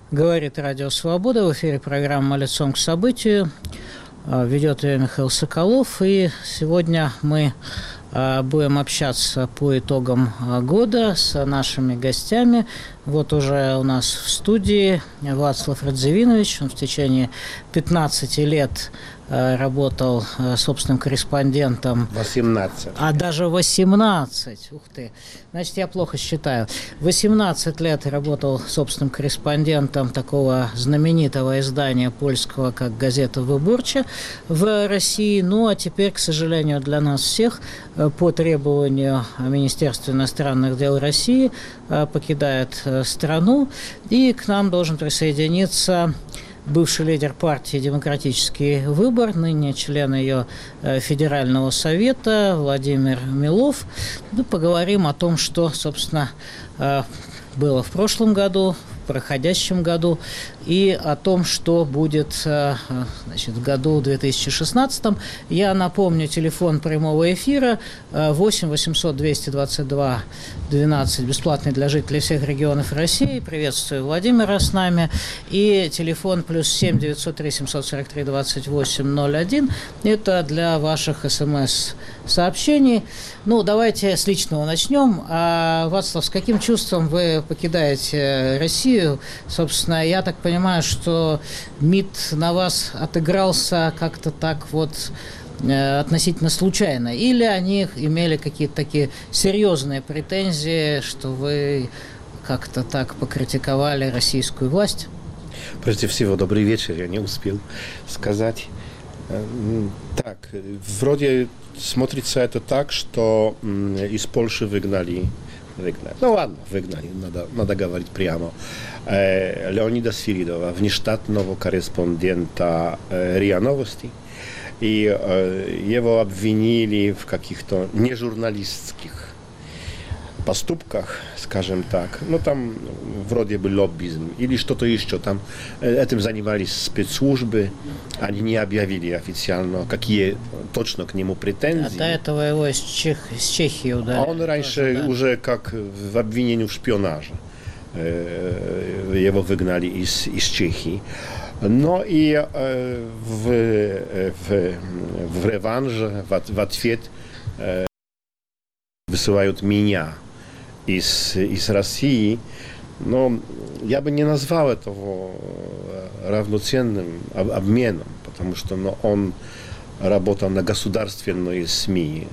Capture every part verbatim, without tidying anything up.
Говорит Радио Свобода. В эфире программа «Лицом к событию». Ведет ее Михаил Соколов. И сегодня мы будем общаться по итогам года с нашими гостями. Вот уже у нас в студии Вацлав Радзивинович. Он в течение пятнадцати лет работал собственным корреспондентом. восемнадцать. А даже восемнадцать. Ух ты. Значит, я плохо считаю. восемнадцать лет работал собственным корреспондентом такого знаменитого издания польского, как газета «Выборча» в России. Ну, а теперь, к сожалению, для нас всех, по требованию Министерства иностранных дел России, покидает страну. И к нам должен присоединиться бывший лидер партии «Демократический выбор», ныне член ее Федерального совета Владимир Милов. Мы поговорим о том, что, собственно, было в прошлом году, в проходящем году, и о том, что будет, значит, в году две тысячи шестнадцатом. Я напомню, телефон прямого эфира восемь восемьсот двести двадцать два двенадцать, бесплатный для жителей всех регионов России. Приветствую Владимира с нами. И телефон плюс семь девятьсот три семьсот сорок три двадцать восемь ноль один. Это для ваших смс-сообщений. Ну, давайте с личного начнем. А, Вацлав, с каким чувством вы покидаете Россию? Собственно, я так понимаю, что МИД на вас отыгрался как-то так вот относительно случайно, или они имели какие-то такие серьезные претензии, что вы как-то так покритиковали российскую власть? Прежде всего, добрый вечер, я не успел сказать. Так, вроде смотрится это так, что из Польши выгнали, выгнали. Ну ладно, выгнали, надо, надо говорить прямо. Леонида Свиридова, внештатного корреспондента РИА Новости. И э, его обвинили в каких-то нежурналистских поступках, скажем так. Ну, там вроде бы лоббизм или что-то еще. Там этим занимались спецслужбы. Они не объявили официально, какие точно к нему претензии. А до этого его из, Чех... из Чехии ударили. А он раньше тоже, да? Уже как в обвинении в шпионаже. Э, его выгнали из, из Чехии. No i w, w, w rewanże, w, w ответ высылают меня из, из России. Но я бы не назвал этого равноценным обменом, потому что ну, он работал на государственные СМИ,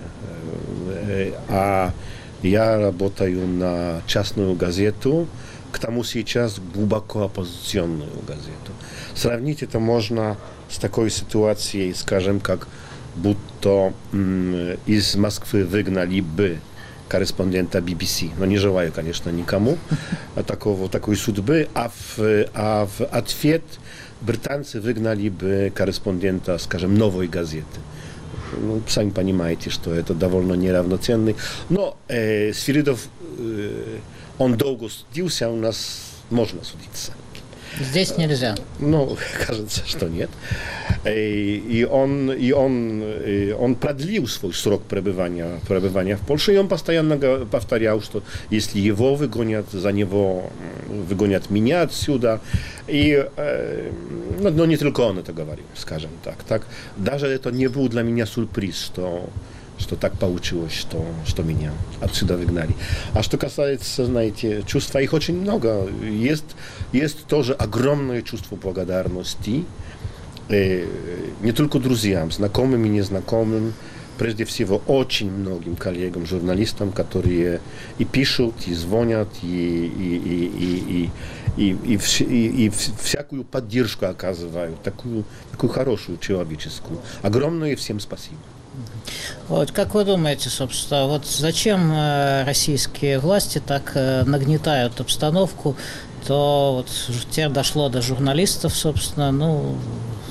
а я работаю на частную газету, к тому сейчас глубоко оппозиционную газету. Сравнить это можно с такой ситуацией, скажем, как будто м, из Москвы выгнали бы корреспондента би би си. Но не желаю, конечно, никому такого, такой судьбы. А в, а в ответ британцы выгнали бы корреспондента, скажем, «Новой газеты». Ну, сами понимаете, что это довольно неравноценный. Но э, Свиридов, э, он долго судился, у нас можно судиться. Здесь нельзя. Ну, кажется, что нет. И он, и он, он продлил свой срок пребывания, пребывания в Польше, и он постоянно повторял, что если его выгонят, за него выгонят меня отсюда. И, ну, но не только он это говорил, скажем так. так. Даже это не был для меня сюрприз, что что так получилось, что, что меня отсюда выгнали. А что касается, знаете, чувства, их очень много. Есть, есть тоже огромное чувство благодарности, э, не только друзьям, знакомым и незнакомым, прежде всего очень многим коллегам, журналистам, которые и пишут, и звонят, и, и, и, и, и, и, и, и, и всякую поддержку оказывают, такую, такую хорошую человеческую. Огромное всем спасибо. Вот, как вы думаете, собственно, вот зачем э, российские власти так э, нагнетают обстановку, то вот теперь дошло до журналистов, собственно, ну, к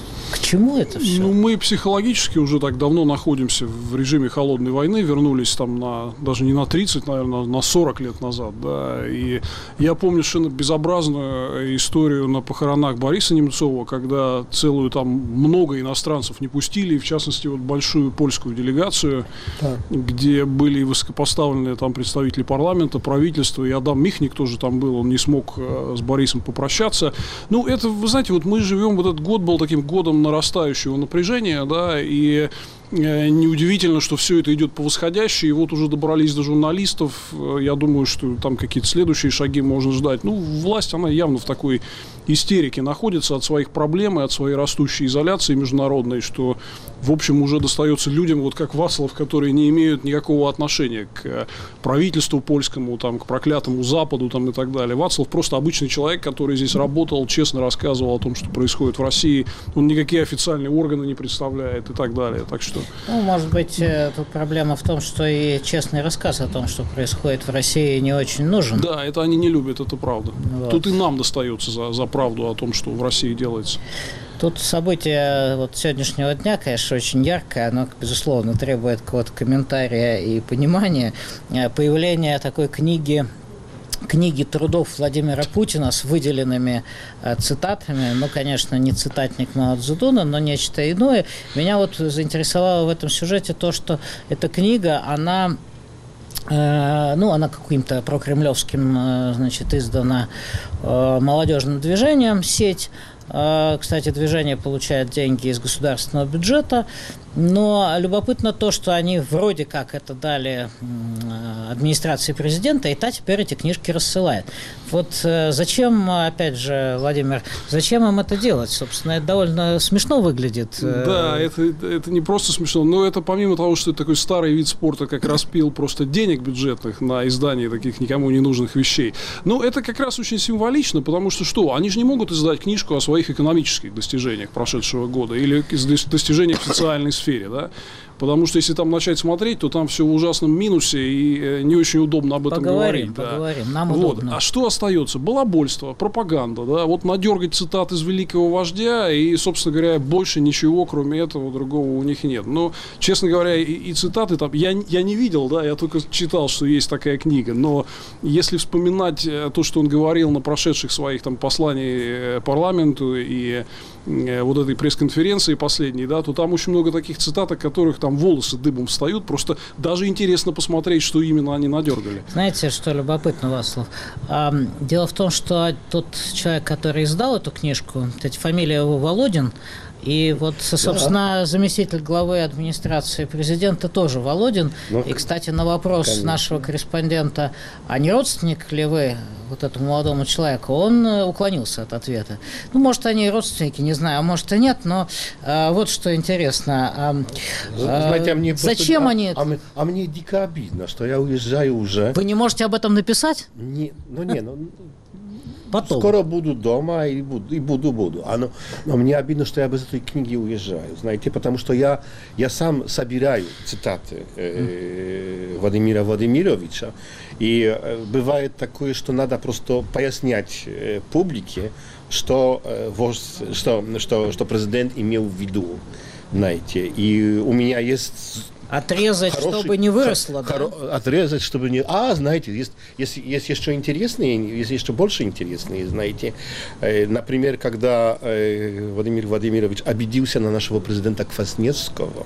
чему это все? Ну, мы психологически уже так давно находимся в режиме холодной войны, вернулись там на, даже не на тридцать, наверное, на сорок лет назад, да, и я помню совершенно безобразную историю на похоронах Бориса Немцова, когда целую там много иностранцев не пустили, и в частности вот большую польскую делегацию, да. где были высокопоставленные там представители парламента, правительства, и Адам Михник тоже там был, он не смог э, с Борисом попрощаться. Ну, это, вы знаете, вот мы живем, вот этот год был таким годом нарастающего напряжения, да, и э, неудивительно, что все это идет по восходящей, и вот уже добрались до журналистов, я думаю, что там какие-то следующие шаги можно ждать. Ну, власть, она явно в такой истерике находится от своих проблем и от своей растущей изоляции международной, что, в общем, уже достается людям, вот как Вацлав, которые не имеют никакого отношения к правительству польскому, там, к проклятому Западу там, и так далее. Вацлав просто обычный человек, который здесь работал, честно рассказывал о том, что происходит в России. Он никакие официальные органы не представляет и так далее. Так что... Ну, может быть, тут проблема в том, что и честный рассказ о том, что происходит в России, не очень нужен. Да, это они не любят, это правда. Вот. Тут и нам достается за, за правду о том, что в России делается. Тут событие вот сегодняшнего дня, конечно, очень яркое, оно, безусловно, требует какого-то комментария и понимания. Появление такой книги, книги трудов Владимира Путина с выделенными э, цитатами, ну, конечно, не цитатник Мао Цзэдуна, но нечто иное. Меня вот заинтересовало в этом сюжете то, что эта книга, она... Ну, она каким-то прокремлевским, значит, издана молодежным движением «Сеть». Кстати, движение получает деньги из государственного бюджета, но любопытно то, что они вроде как это дали администрации президента, и та теперь эти книжки рассылает. Вот зачем, опять же, Владимир, зачем им это делать? Собственно, это довольно смешно выглядит. Да, это, это не просто смешно, но это помимо того, что это такой старый вид спорта, как распил просто денег бюджетных на издание таких никому не нужных вещей. Но это как раз очень символично, потому что что? Они же не могут издать книжку о своих экономических достижениях прошедшего года или достижениях в социальной сфере, да? Потому что если там начать смотреть, то там все в ужасном минусе, и не очень удобно об этом поговорим, говорить. Да. Поговорим, нам вот. удобно. А что остается? Балабольство, пропаганда, да, вот надергать цитат из великого вождя, и, собственно говоря, больше ничего, кроме этого, другого у них нет. Но, честно говоря, и, и цитаты там, я, я не видел, да, я только читал, что есть такая книга, но если вспоминать то, что он говорил на прошедших своих там посланиях парламенту и вот этой пресс-конференции последней, да, то там очень много таких цитат, о которых там волосы дыбом встают, просто даже интересно посмотреть, что именно они надергали. Знаете, что любопытно, Вацлав? А, дело в том, что тот человек, который издал эту книжку, кстати, фамилия его Володин, и вот, собственно, да. заместитель главы администрации президента тоже Володин. Ну, и, кстати, на вопрос конечно. нашего корреспондента, а не родственник ли вы вот этому молодому человеку, он уклонился от ответа. Ну, может, они родственники, не знаю, а может и нет, но а, вот что интересно. А, Знаете, а мне зачем просто, они... А, а, а мне дико обидно, что я уезжаю уже. Вы не можете об этом написать? Не, ну, не, ну... Потом. Скоро буду дома и буду, и буду, буду. А, но, но мне обидно, что я без этой книги уезжаю, знаете, потому что я, я сам собираю цитаты э, Владимира Владимировича, и э, бывает такое, что надо просто пояснять э, публике, что, э, вождь, что, что, что президент имел в виду, знаете, и у меня есть... Отрезать, хороший, чтобы не выросло, хоро- да? Отрезать, чтобы не... А, знаете, есть, есть, есть еще интересные, есть еще больше интересные, знаете. Э, например, когда э, Владимир Владимирович обиделся на нашего президента Квасневского,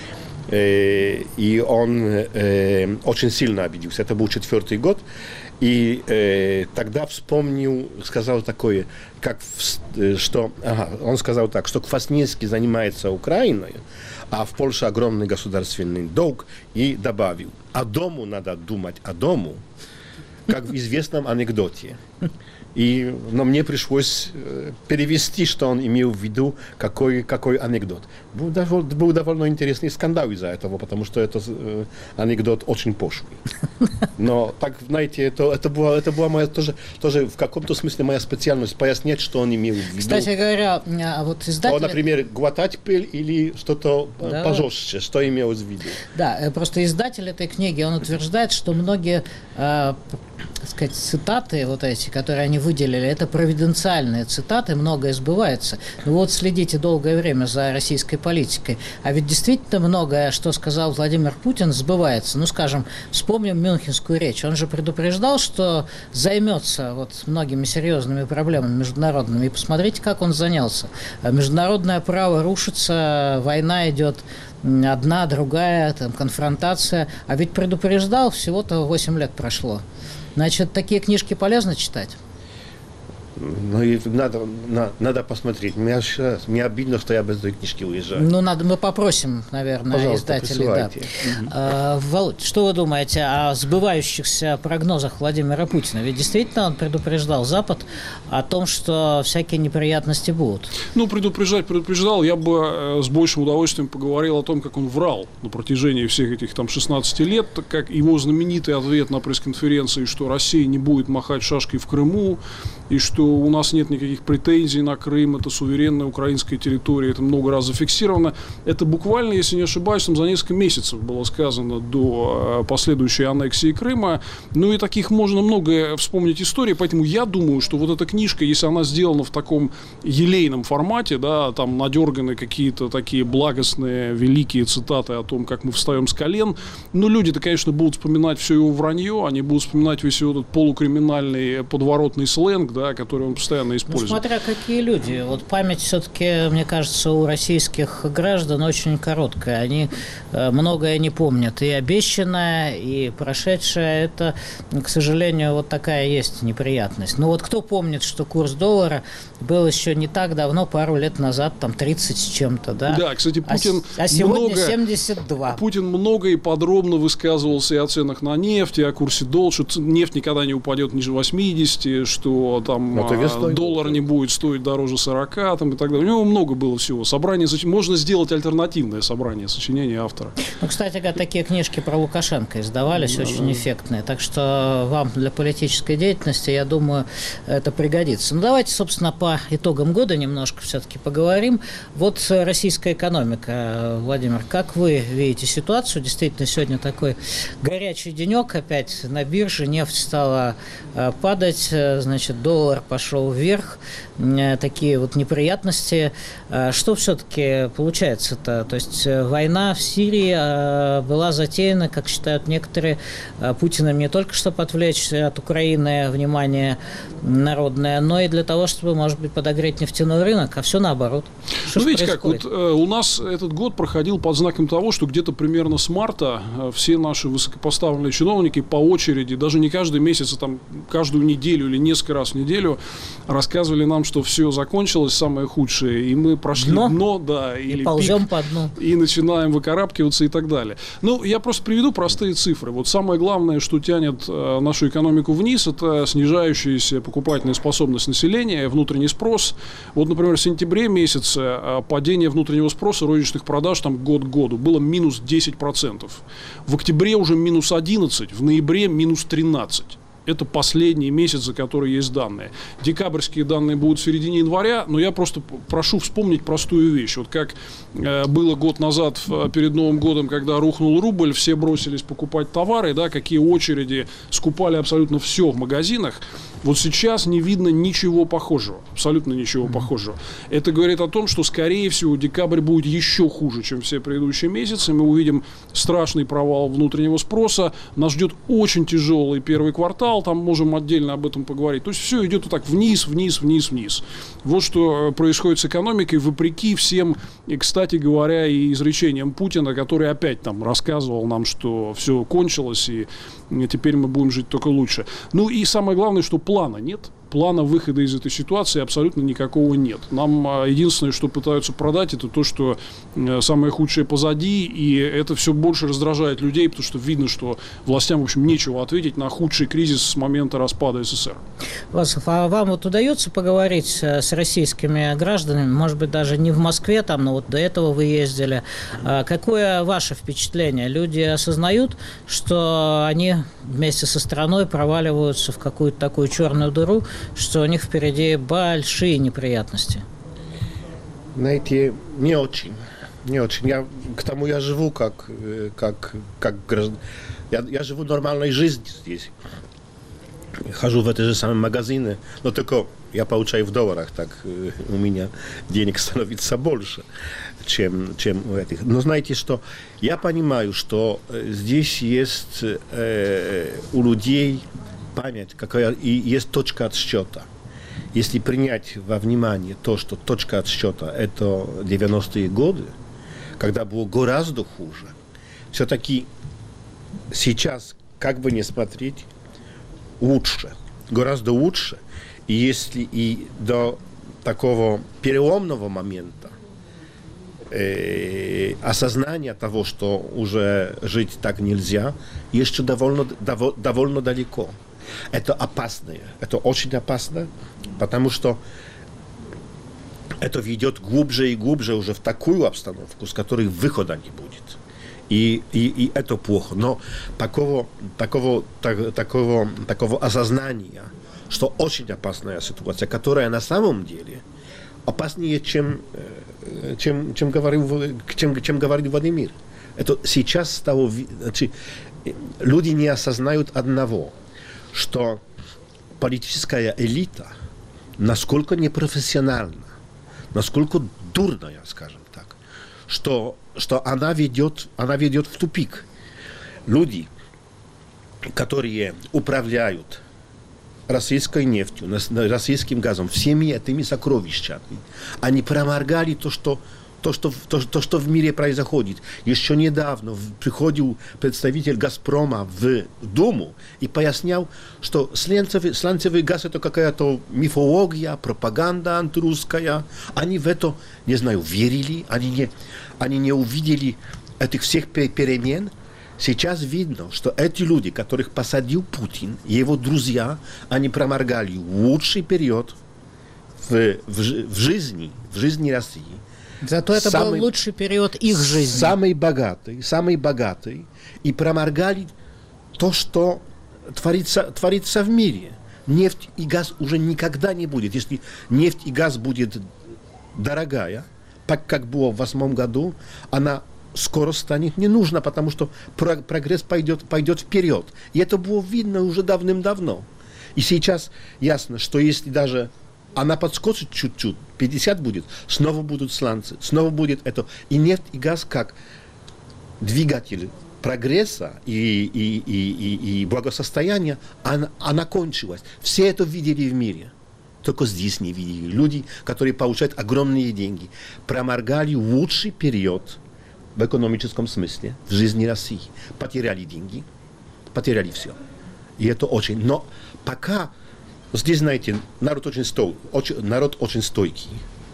э, и он э, очень сильно обиделся. Это был четвертый год. И э, тогда вспомнил, сказал такое, как, что... Ага, он сказал так, что Квасневский занимается Украиной, а в Польше огромный государственный долг, и добавил, а дому надо думать о дому, как в известном анекдоте. И, но мне пришлось перевести, что он имел в виду, какой, какой анекдот. Был, довольно, был довольно интересный скандал из-за этого, потому что этот э, анекдот очень пошлый. Но, так, знаете, это, это была, это была моя тоже, тоже в каком-то смысле моя специальность, пояснять, что он имел в виду. Кстати говоря, вот издатель... О, например, глотать пыль или что-то да. пожестче, что имелось в виду. Да, просто издатель этой книги, он утверждает, что многие... Э, так сказать, цитаты вот эти, которые они выделили, это провиденциальные цитаты, многое сбывается. Ну вот следите долгое время за российской политикой, а ведь действительно многое, что сказал Владимир Путин, сбывается. Ну, скажем, вспомним Мюнхенскую речь. Он же предупреждал, что займется вот многими серьезными проблемами международными. И посмотрите, как он занялся. Международное право рушится, война идет одна, другая, там, конфронтация. А ведь предупреждал, всего-то восемь лет прошло. Значит, такие книжки полезно читать? Ну, и надо, на, надо посмотреть. Мне, мне обидно, что я без этой книжки уезжаю. Ну, надо, мы попросим, наверное, пожалуйста, издателей. Да. А, Володь, что вы думаете о сбывающихся прогнозах Владимира Путина? Ведь действительно он предупреждал Запад о том, что всякие неприятности будут. Ну, предупреждать предупреждал. Я бы с большим удовольствием поговорил о том, как он врал на протяжении всех этих там шестнадцати лет, как его знаменитый ответ на пресс-конференции, что Россия не будет махать шашкой в Крыму, и что у нас нет никаких претензий на Крым, это суверенная украинская территория, это много раз зафиксировано. Это буквально, если не ошибаюсь, там за несколько месяцев было сказано до последующей аннексии Крыма. Ну и таких можно много вспомнить историй, поэтому я думаю, что вот эта книжка, если она сделана в таком елейном формате, да, там надерганы какие-то такие благостные, великие цитаты о том, как мы встаем с колен, ну люди-то, конечно, будут вспоминать все его вранье, они будут вспоминать весь этот полукриминальный подворотный сленг, да, который он постоянно использует. Ну, смотря какие люди. Вот память все-таки, мне кажется, у российских граждан очень короткая. Они э, многое не помнят. И обещанное, и прошедшее. Это, к сожалению, вот такая есть неприятность. Ну вот кто помнит, что курс доллара был еще не так давно, пару лет назад, там тридцать с чем-то, да? Да, кстати, Путин а, а сегодня много, семьдесят два. Путин много и подробно высказывался и о ценах на нефть, и о курсе доллара, что нефть никогда не упадет ниже восьмидесяти, что там а, доллар не будет стоить дороже сорока, там, и так далее. У него много было всего. Собрание, можно сделать альтернативное собрание сочинений автора. Ну, кстати говоря, такие книжки про Лукашенко издавались, да, очень да. эффектные. Так что вам для политической деятельности, я думаю, это пригодится. Ну, давайте, собственно, по итогам года немножко все-таки поговорим. Вот российская экономика, Владимир, как вы видите ситуацию? Действительно, сегодня такой горячий денек опять на бирже, нефть стала падать, значит, доллар пошел вверх, такие вот неприятности. Что все-таки получается-то? То есть война в Сирии была затеяна, как считают некоторые, Путиным не только чтобы отвлечь от Украины внимание народное, но и для того, чтобы, может быть, подогреть нефтяной рынок, а все наоборот. Что ну, видите, происходит? как вот э, у нас этот год проходил под знаком того, что где-то примерно с марта э, все наши высокопоставленные чиновники по очереди, даже не каждый месяц, а там каждую неделю или несколько раз в неделю рассказывали нам, что все закончилось, самое худшее, и мы прошли дно, дно да, и или ползем пик, по дну. И начинаем выкарабкиваться и так далее. Ну, я просто приведу простые цифры. Вот самое главное, что тянет э, нашу экономику вниз, это снижающаяся покупательная способность населения, внутренний спрос. Вот, например, в сентябре месяце э, падение внутреннего спроса розничных продаж там год к году было минус десять процентов. В октябре уже минус одиннадцать процентов, в ноябре минус тринадцать процентов. Это последние месяцы, за которые есть данные. Декабрьские данные будут в середине января, но я просто прошу вспомнить простую вещь. Вот как э, было год назад перед Новым годом, когда рухнул рубль, все бросились покупать товары, да, какие очереди, скупали абсолютно все в магазинах. Вот сейчас не видно ничего похожего, абсолютно ничего mm-hmm. похожего. Это говорит о том, что, скорее всего, декабрь будет еще хуже, чем все предыдущие месяцы. Мы увидим страшный провал внутреннего спроса. Нас ждет очень тяжелый первый квартал, там можем отдельно об этом поговорить. То есть все идет вот так вниз, вниз, вниз, вниз. Вот что происходит с экономикой, вопреки всем, и, кстати говоря, и изречениям Путина, который опять там рассказывал нам, что все кончилось, и теперь мы будем жить только лучше. Ну и самое главное, что плана нет. Плана выхода из этой ситуации абсолютно никакого нет. Нам единственное, что пытаются продать, это то, что самое худшее позади, и это все больше раздражает людей, потому что видно, что властям, в общем, нечего ответить на худший кризис с момента распада СССР. Васов, а вам вот удается поговорить с российскими гражданами, может быть, даже не в Москве, там, но вот до этого вы ездили. Какое ваше впечатление? Люди осознают, что они вместе со страной проваливаются в какую-то такую черную дыру, что у них впереди большие неприятности? Знаете, не очень. Не очень. Я, к тому я живу как, как, как граждан. Я, я живу нормальной жизнью здесь. хожу в эти же самые магазины, но только я получаю в долларах, так у меня денег становится больше, чем, чем у этих. Но знаете что, я понимаю, что здесь есть э, у людей память, какая, и есть точка отсчета. Если принять во внимание то, что точка отсчета – это девяностые годы, когда было гораздо хуже, все-таки сейчас, как бы ни смотреть, лучше, гораздо лучше. И если и до такого переломного момента э, осознания того, что уже жить так нельзя, еще довольно, дово, довольно далеко. Это опасно, это очень опасно, потому что это ведет глубже и глубже уже в такую обстановку, с которой выхода не будет. И, и, и это плохо. Но такого, такого, так, такого, такого осознания, что очень опасная ситуация, которая на самом деле опаснее, чем, чем, чем, говорил, чем, чем говорил Владимир. Это сейчас стало... Значит, люди не осознают одного, что политическая элита насколько непрофессиональна, насколько дурная, скажем так, что, что она, ведет, она ведет в тупик. Люди, которые управляют российской нефтью, российским газом, всеми этими сокровищами, они проморгали то, что То что, то, то, что в мире происходит. Еще недавно приходил представитель «Газпрома» в Думу и пояснял, что сланцевый, сланцевый газ – это какая-то мифология, пропаганда антирусская. Они в это, не знаю, верили, они не, они не увидели этих всех перемен. Сейчас видно, что эти люди, которых посадил Путин и его друзья, они проморгали лучший период в, в, в жизни, в жизни России. Зато это самый, был лучший период их жизни. Самый богатый, самый богатый. И проморгали то, что творится, творится в мире. Нефть и газ уже никогда не будет. Если нефть и газ будет дорогая, так как было в восьмом году, она скоро станет не нужна, потому что прогресс пойдет, пойдет вперед. И это было видно уже давным-давно. И сейчас ясно, что если даже она подскочит чуть-чуть, пятьдесят будет, снова будут сланцы, снова будет это. И нефть, и газ как двигатель прогресса и, и, и, и, и благосостояния, она, она кончилась. Все это видели в мире. Только здесь не видели. Люди, которые получают огромные деньги, проморгали лучший период в экономическом смысле в жизни России. Потеряли деньги, потеряли все. И это очень... Но пока... Здесь, знаете, народ очень, стой, очень, народ очень стойкий.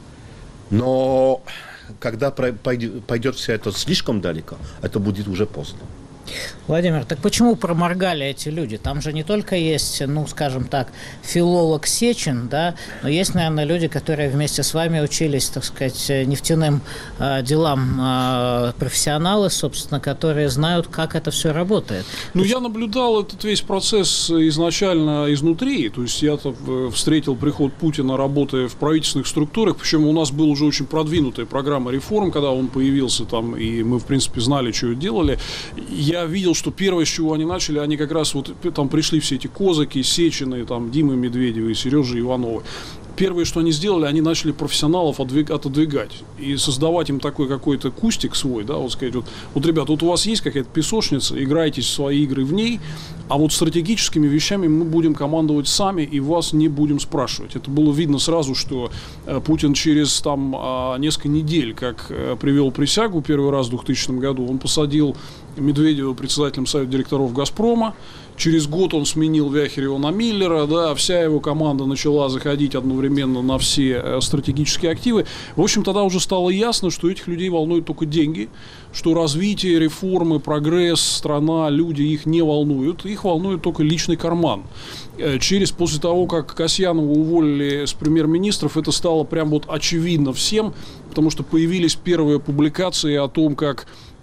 Но когда пойдет, пойдет все это слишком далеко, это будет уже поздно. Владимир, так почему проморгали эти люди? Там же не только есть, ну, скажем так, филолог Сечин, да, но есть, наверное, люди, которые вместе с вами учились, так сказать, нефтяным э, делам, э, профессионалы, собственно, которые знают, как это все работает. Ну, я наблюдал этот весь процесс изначально изнутри, то есть я-то встретил приход Путина, работая в правительственных структурах, причем у нас была уже очень продвинутая программа реформ, когда он появился там, и мы, в принципе, знали, что делали. Я видел, что первое, с чего они начали, они как раз вот там пришли все эти Козаки, Сечины, там Димы Медведевы, Сережи Ивановы. Первое, что они сделали, они начали профессионалов отодвигать и создавать им такой какой-то кустик свой, да, вот сказать, вот, вот, ребят, вот у вас есть какая-то песочница, играйтесь в свои игры в ней, а вот стратегическими вещами мы будем командовать сами и вас не будем спрашивать. Это было видно сразу, что э, Путин через там э, несколько недель, как э, привел присягу первый раз в двухтысячном году, он посадил Медведева председателем совета директоров «Газпрома». Через год он сменил Вяхерева на Миллера, да, вся его команда начала заходить одновременно на все э, стратегические активы. В общем, тогда уже стало ясно, что этих людей волнуют только деньги, что развитие, реформы, прогресс, страна, люди их не волнуют, их волнует только личный карман. Э, через, после того, как Касьянова уволили с премьер-министров, это стало прям вот очевидно всем, потому что появились первые публикации о том, как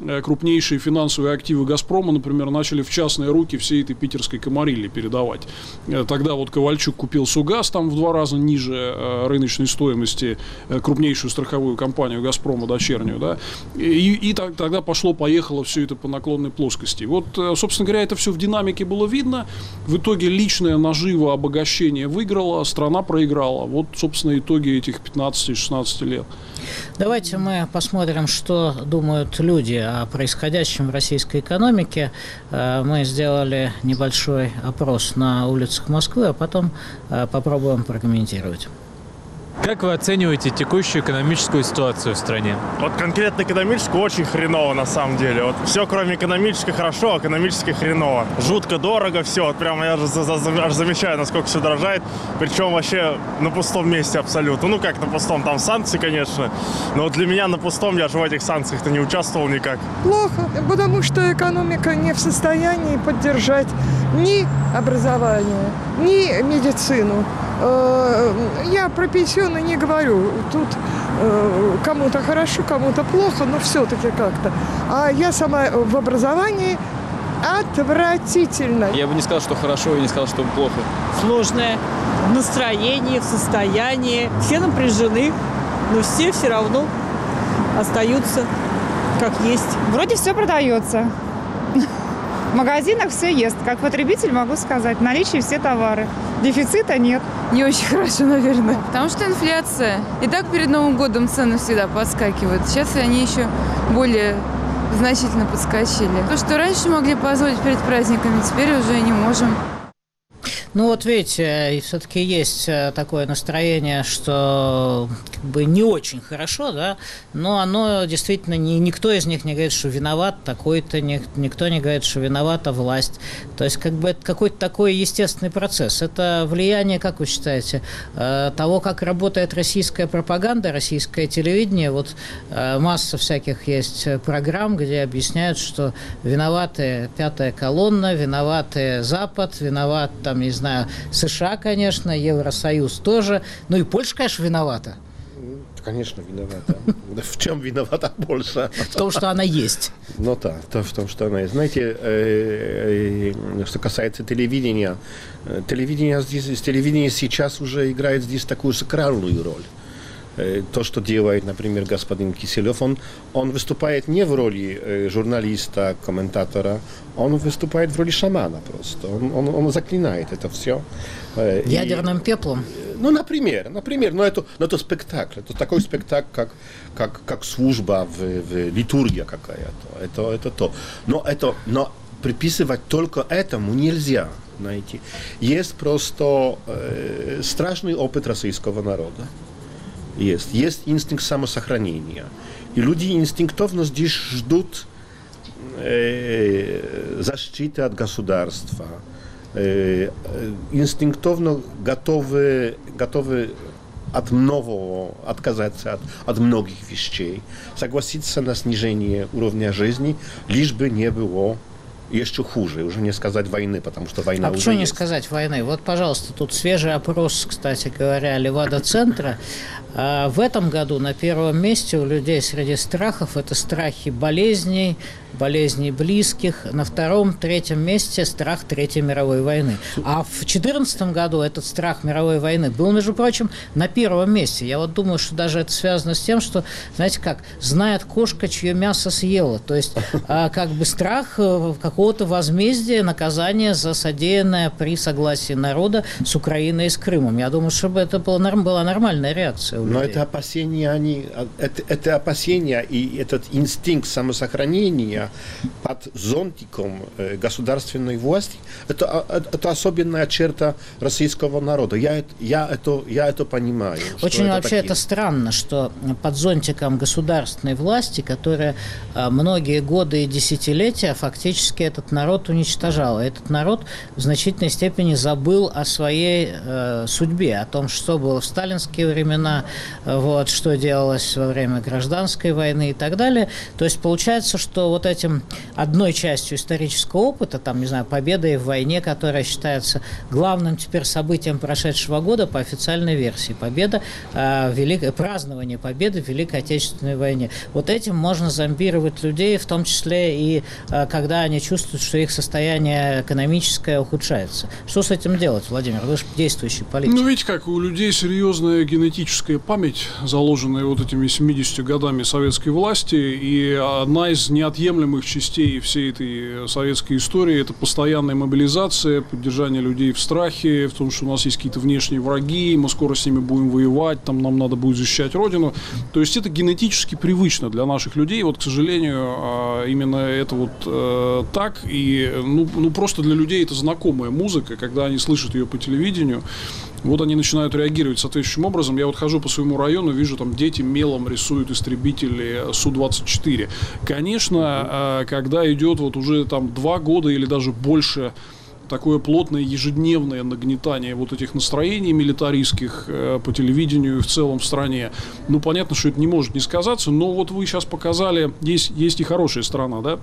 крупнейшие финансовые активы «Газпрома», например, начали в частные руки всей этой питерской комарильи передавать. Тогда вот Ковальчук купил «Сугаз» там в два раза ниже рыночной стоимости, крупнейшую страховую компанию «Газпрома» дочернюю, да, и, и так, тогда пошло-поехало все это по наклонной плоскости. Вот, собственно говоря, это все в динамике было видно. В итоге личная нажива, обогащение выиграла, страна проиграла. Вот, собственно, итоги этих пятнадцати-шестнадцати лет. Давайте мы посмотрим, что думают люди о происходящем в российской экономике. Мы сделали небольшой опрос на улицах Москвы, а потом попробуем прокомментировать. Как вы оцениваете текущую экономическую ситуацию в стране? Вот конкретно экономическую очень хреново на самом деле. Вот все, кроме экономической, хорошо, а экономически хреново. Жутко дорого все. Вот прямо я аж, аж замечаю, насколько все дорожает. Причем вообще на пустом месте абсолютно. Ну как на пустом, там санкции, конечно. Но вот для меня на пустом, я же в этих санкциях-то не участвовал никак. Плохо, потому что экономика не в состоянии поддержать ни образование, ни медицину. Я про пенсионы не говорю. Тут кому-то хорошо, кому-то плохо, но все-таки как-то. А я сама в образовании отвратительно. Я бы не сказал, что хорошо, и не сказал, что плохо. Сложное в настроении, в состоянии. Все напряжены, но все все равно остаются как есть. Вроде все продается. В магазинах все есть. Как потребитель могу сказать, в наличии все товары. Дефицита нет. Не очень хорошо, наверное. Потому что инфляция. И так перед Новым годом цены всегда подскакивают. Сейчас они еще более значительно подскочили. То, что раньше могли позволить перед праздниками, теперь уже не можем. Ну вот видите, все-таки есть такое настроение, что как бы не очень хорошо, да, но оно действительно, не, никто из них не говорит, что виноват такой-то, никто не говорит, что виновата власть. То есть как бы это какой-то такой естественный процесс. Это влияние, как вы считаете, того, как работает российская пропаганда, российское телевидение. Вот масса всяких есть программ, где объясняют, что виноваты пятая колонна, виноваты Запад, виноват там, не знаю, знаю, США, конечно, Евросоюз тоже. Ну и Польша, конечно, виновата. Конечно, виновата. В чем виновата Польша? В том, что она есть. Ну да, в том, что она есть. Знаете, что касается телевидения, телевидение здесь, телевидение сейчас уже играет здесь такую сакральную роль. То, что делает, например, господин Киселев, он, он выступает не в роли журналиста, комментатора, он выступает в роли шамана просто. Он, он, он заклинает это все. Ядерным И, пеплом? Ну, например, например, но это, но это спектакль. Это такой спектакль, как, как, как служба, в, в литургия какая-то. Это, это то. Но, это, но приписывать только этому нельзя. Знаете. Есть просто э, страшный опыт российского народа. Есть. Есть инстинкт самосохранения. И люди инстинктивно здесь ждут э, защиты от государства. Э, инстинктивно готовы, готовы от многого отказаться от, от многих вещей, согласиться на снижение уровня жизни, лишь бы не было еще хуже, уже не сказать войны, потому что война а уже почему есть. не сказать войны? Вот, пожалуйста, тут свежий опрос, кстати говоря, Левада-центра. В этом году на первом месте у людей среди страхов это страхи болезней, болезней близких. На втором, третьем месте страх Третьей мировой войны. А в две тысячи четырнадцатом году этот страх мировой войны был, между прочим, на первом месте. Я вот думаю, что даже это связано с тем, что, знаете как, знает кошка, чье мясо съела. То есть как бы страх какого-то возмездия, наказания за содеянное при согласии народа с Украиной и с Крымом. Я думаю, чтобы это была, была нормальная реакция. Но это опасения, они, это, это опасения и этот инстинкт самосохранения под зонтиком государственной власти, это, это особенная черта российского народа. Я, я, это, я это понимаю. Очень это вообще такие. Это странно, что под зонтиком государственной власти, которая многие годы и десятилетия фактически этот народ уничтожала. Этот народ в значительной степени забыл о своей э, судьбе, о том, что было в сталинские времена, вот, что делалось во время гражданской войны и так далее. То есть получается, что вот этим одной частью исторического опыта, там, не знаю, победой в войне, которая считается главным теперь событием прошедшего года по официальной версии, победа, э, велик... празднование победы в Великой Отечественной войне. Вот этим можно зомбировать людей, в том числе и э, когда они чувствуют, что их состояние экономическое ухудшается. Что с этим делать, Владимир? Вы же действующий политик. Ну, видите, как у людей серьезная генетическая память, заложенная вот этими семидесятью годами советской власти, и одна из неотъемлемых частей всей этой советской истории – это постоянная мобилизация, поддержание людей в страхе, в том, что у нас есть какие-то внешние враги, мы скоро с ними будем воевать, там нам надо будет защищать Родину. То есть это генетически привычно для наших людей. Вот, к сожалению, именно это вот э, так. И ну, ну, просто для людей это знакомая музыка, когда они слышат ее по телевидению. Вот они начинают реагировать соответствующим образом. Я вот хожу по своему району, вижу, там дети мелом рисуют истребители Су двадцать четыре. Конечно, когда идет вот уже там два года или даже больше такое плотное ежедневное нагнетание вот этих настроений милитаристских э, по телевидению и в целом в стране, ну, понятно, что это не может не сказаться, но вот вы сейчас показали, есть, есть и хорошая сторона, да?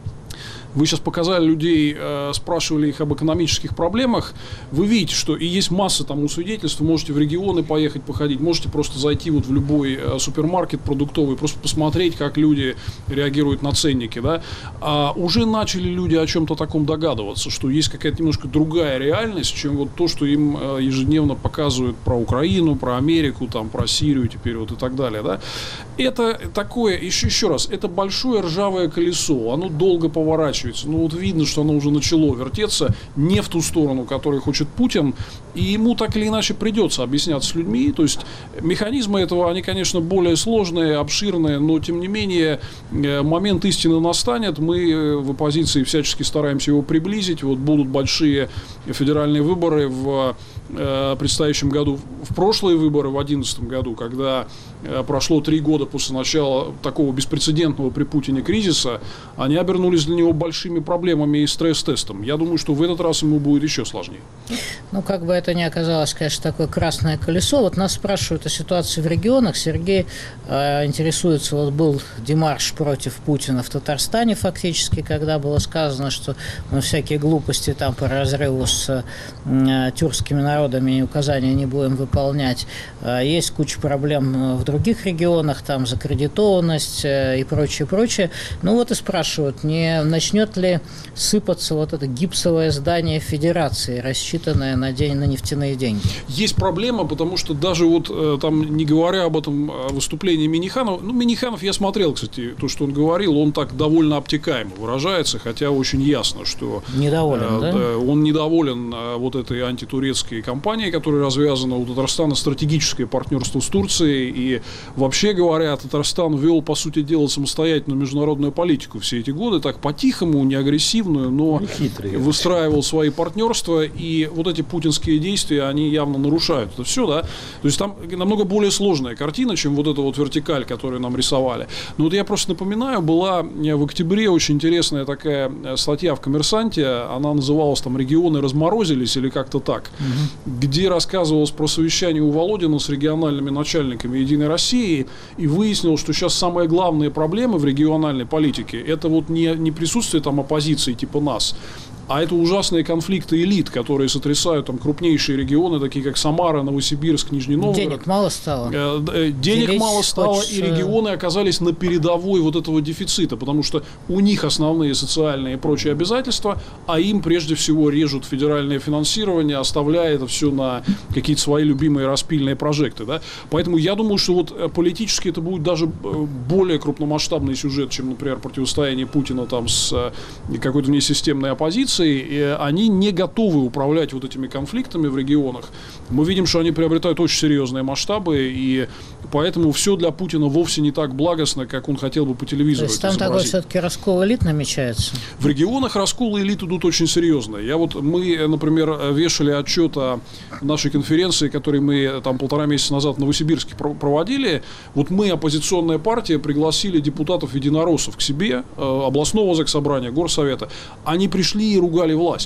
Вы сейчас показали людей, э, спрашивали их об экономических проблемах. Вы видите, что и есть масса тому свидетельств. Вы можете в регионы поехать, походить. Можете просто зайти вот в любой э, супермаркет продуктовый, просто посмотреть, как люди реагируют на ценники. Да? А уже начали люди о чем-то таком догадываться, что есть какая-то немножко другая реальность, чем вот то, что им э, ежедневно показывают про Украину, про Америку, там, про Сирию теперь вот и так далее. Да? Это такое, еще, еще раз, это большое ржавое колесо. Оно долго поворачивается. Ну вот видно, что оно уже начало вертеться не в ту сторону, которую хочет Путин, и ему так или иначе придется объясняться с людьми. То есть механизмы этого, они, конечно, более сложные, обширные, но тем не менее момент истины настанет. Мы в оппозиции всячески стараемся его приблизить. Вот будут большие федеральные выборы в э, предстоящем году, в прошлые выборы в две тысячи одиннадцатом году, когда э, прошло три года после начала такого беспрецедентного при Путине кризиса, они обернулись для него большими проблемами и стресс-тестом. Я думаю, что в этот раз ему будет еще сложнее. Ну, как бы это ни оказалось, конечно, такое красное колесо. Вот нас спрашивают о ситуации в регионах. Сергей э, интересуется, вот был демарш против Путина в Татарстане фактически, когда было сказано, что мы всякие глупости там по разрыву с э, тюркскими народами указания не будем выполнять. Э, есть куча проблем в других регионах, там закредитованность э, и прочее, прочее. Ну вот и спрашивают, не начнет ли сыпаться вот это гипсовое здание Федерации, рассчитанное на день на нефтяные деньги? Есть проблема, потому что даже вот э, там, не говоря об этом выступлении Минниханова, ну, Минниханов, я смотрел, кстати, то, что он говорил, он так довольно обтекаемо выражается, хотя очень ясно, что недоволен, э, да? Да, он недоволен э, вот этой антитурецкой кампанией, которая развязана у Татарстана, стратегическое партнерство с Турцией, и вообще говоря, Татарстан вел, по сути дела, самостоятельную международную политику все эти годы, так по-тихому, не агрессивную, но хитрый, выстраивал свои партнерства, и вот эти путинские действия, они явно нарушают это все, да, то есть там намного более сложная картина, чем вот эта вот вертикаль, которую нам рисовали. Но вот я просто напоминаю, была в октябре очень интересная такая статья в «Коммерсанте», она называлась там «Регионы разморозились» или как-то так, угу. где рассказывалось про совещание у Володина с региональными начальниками «Единой России», и выяснилось, что сейчас самые главные проблемы в региональной политике – это вот не, не присутствие там оппозиции типа нас, а это ужасные конфликты элит, которые сотрясают там крупнейшие регионы, такие как Самара, Новосибирск, Нижний Новгород. Денег мало стало. Э, денег Делить мало стало, хочется... и регионы оказались на передовой вот этого дефицита, потому что у них основные социальные и прочие обязательства, а им прежде всего режут федеральное финансирование, оставляя это все на какие-то свои любимые распильные прожекты. Да? Поэтому я думаю, что вот политически это будет даже более крупномасштабный сюжет, чем, например, противостояние Путина там с какой-то внесистемной оппозицией. И они не готовы управлять вот этими конфликтами в регионах. Мы видим, что они приобретают очень серьезные масштабы, и поэтому все для Путина вовсе не так благостно, как он хотел бы по телевизору. То есть там такой все-таки раскол элит намечается? В регионах расколы элит идут очень серьезно. Я вот, мы, например, вешали отчет о нашей конференции, который мы там полтора месяца назад в Новосибирске проводили. Вот мы, оппозиционная партия, пригласили депутатов-единороссов к себе, областного заксобрания, горсовета. Они пришли и ругали власть.